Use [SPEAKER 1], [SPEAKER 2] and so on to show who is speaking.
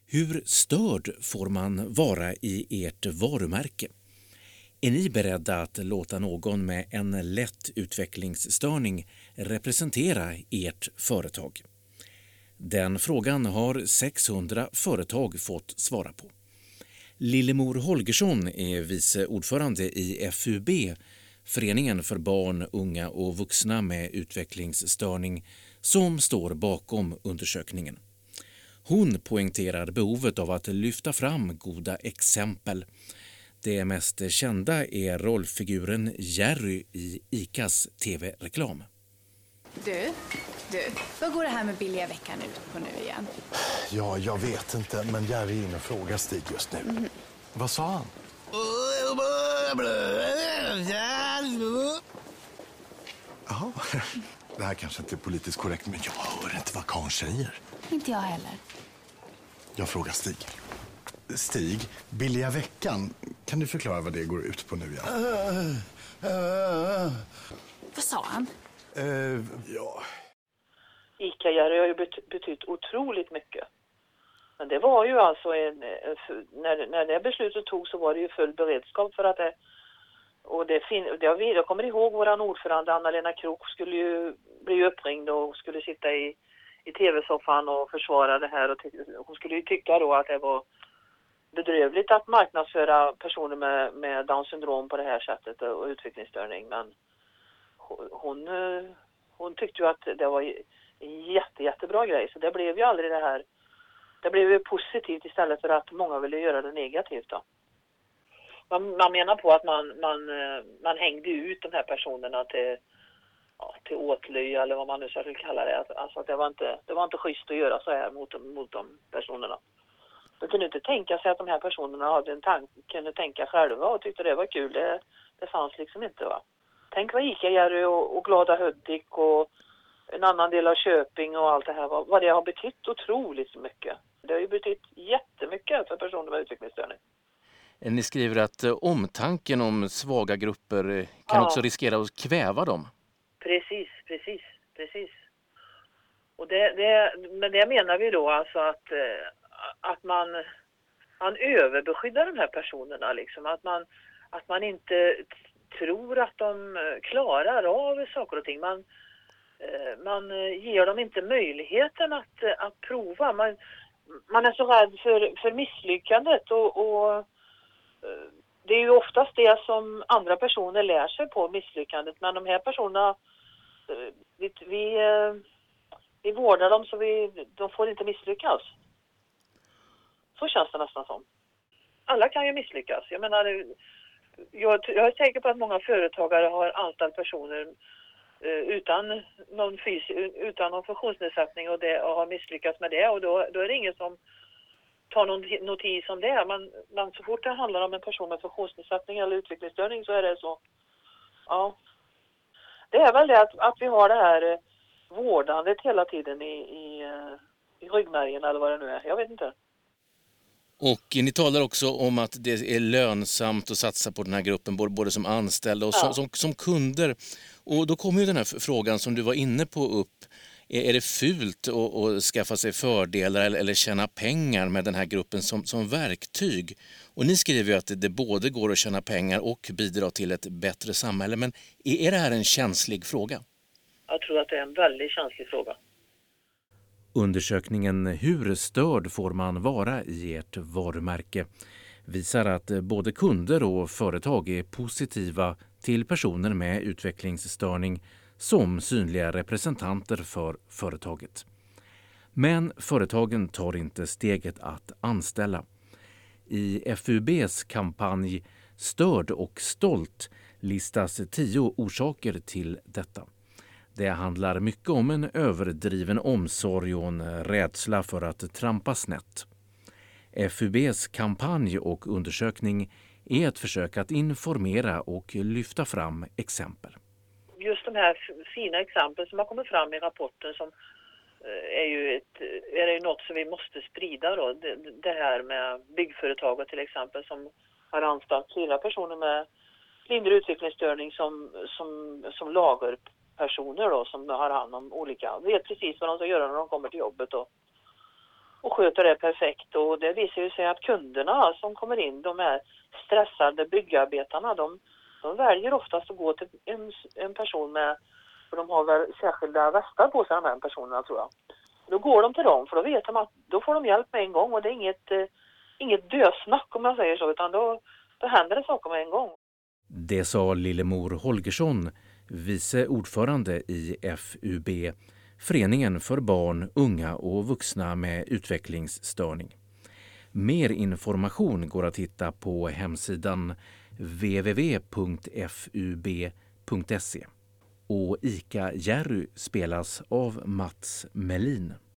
[SPEAKER 1] Hur störd får man vara i ert varumärke? Är ni beredda att låta någon med en lätt utvecklingsstörning representera ert företag? Den frågan har 600 företag fått svara på. Lillemor Holgersson är vice ordförande i FUB, Föreningen för barn, unga och vuxna med utvecklingsstörning, som står bakom undersökningen. Hon poängterar behovet av att lyfta fram goda exempel. Det mest kända är rollfiguren Jerry i ICAs tv-reklam.
[SPEAKER 2] Du, vad går det här med billiga veckan ut på nu igen?
[SPEAKER 3] Ja, jag vet inte, men Jerry är inne och frågar Stig just nu. Vad sa han? Jaha, det här kanske inte är politiskt korrekt, men jag hör inte vad karln säger.
[SPEAKER 2] Inte jag heller.
[SPEAKER 3] Jag frågar Stig. Stig, billiga veckan. Kan du förklara vad det går ut på nu igen?
[SPEAKER 2] Vad sa han?
[SPEAKER 3] Ja.
[SPEAKER 4] ICA-Jerry har ju betytt otroligt mycket. Men det var ju alltså när det beslutet tog så var det ju full beredskap för att det. Och jag kommer ihåg våran ordförande Anna-Lena Krok skulle ju bli uppringd och skulle sitta i tv-soffan och försvara det här. Och hon skulle ju tycka då att det var bedrövligt att marknadsföra personer med Downs syndrom på det här sättet och utvecklingsstörning. Men hon tyckte ju att det var en jättebra grej. Så det blev ju aldrig det här. Det blev ju positivt istället för att många ville göra det negativt då. Man menar på att man hängde ut de här personerna till åtlöj eller vad man nu ska kalla det. Alltså att det var inte schysst att göra så här mot de personerna. De kunde inte tänka sig att de här personerna kunde tänka själva och tyckte det var kul. Det fanns liksom inte, va. Tänk vad ICA-Jerry och Glada Hudik och en annan del av Köping och allt det här, vad det har betytt otroligt mycket. Det har ju betytt jättemycket för personer med utvecklingsstörning.
[SPEAKER 1] Ni skriver att omtanken om svaga grupper kan också riskera att kväva dem.
[SPEAKER 4] Precis. Och men det menar vi då alltså att man överbeskyddar de här personerna liksom. Att man inte tror att de klarar av saker och ting. Man ger dem inte möjligheten att prova. Man är så rädd för misslyckandet och det är ju oftast det som andra personer lär sig på, misslyckandet. Men de här personerna, vi vårdar dem så de får inte misslyckas. Så känns det nästan som. Alla kan ju misslyckas. Jag menar, jag är säker på att många företagare har anställt personer utan någon funktionsnedsättning och har misslyckats med det. Och då är det ingen som tar någon notis om det. Men så fort det handlar om en person med funktionsnedsättning eller utvecklingsstörning så är det så. Ja. Det är väl det att vi har det här vårdandet hela tiden i ryggmärgen eller vad det nu är. Jag vet inte.
[SPEAKER 1] Och ni talar också om att det är lönsamt att satsa på den här gruppen, både som anställda och som kunder. Och då kommer ju den här frågan som du var inne på upp. Är det fult att skaffa sig fördelar eller tjäna pengar med den här gruppen som verktyg? Och ni skriver ju att det både går att tjäna pengar och bidra till ett bättre samhälle. Men är det här en känslig fråga?
[SPEAKER 4] Jag tror att det är en väldigt känslig fråga.
[SPEAKER 1] Undersökningen Hur störd får man vara i ert varumärke visar att både kunder och företag är positiva till personer med utvecklingsstörning som synliga representanter för företaget. Men företagen tar inte steget att anställa. I FUBs kampanj Störd och stolt listas 10 orsaker till detta. Det handlar mycket om en överdriven omsorg och en rädsla för att trampa snett. FUBs kampanj och undersökning är ett försök att informera och lyfta fram exempel.
[SPEAKER 4] Just de här fina exempel som har kommit fram i rapporten som är ju något som vi måste sprida då. Det här med byggföretaget till exempel som har anställt 4 personer med lindrig utvecklingsstörning som lagerpersoner då som har hand om olika. Vet precis vad de ska göra när de kommer till jobbet och och sköter det perfekt. Och det visar ju sig att kunderna som kommer in, de här stressade byggarbetarna, de väljer oftast att gå till en person med, för de har väl särskilda västar på sig, de här personerna tror jag. Då går de till dem, för då vet de att då får de hjälp med en gång, och det är inget dösnack om man säger så, utan då händer det saker med en gång.
[SPEAKER 1] Det sa Lillemor Holgersson, vice ordförande i FUB, Föreningen för barn, unga och vuxna med utvecklingsstörning. Mer information går att hitta på hemsidan www.fub.se. Och Ica Jerry spelas av Mats Melin.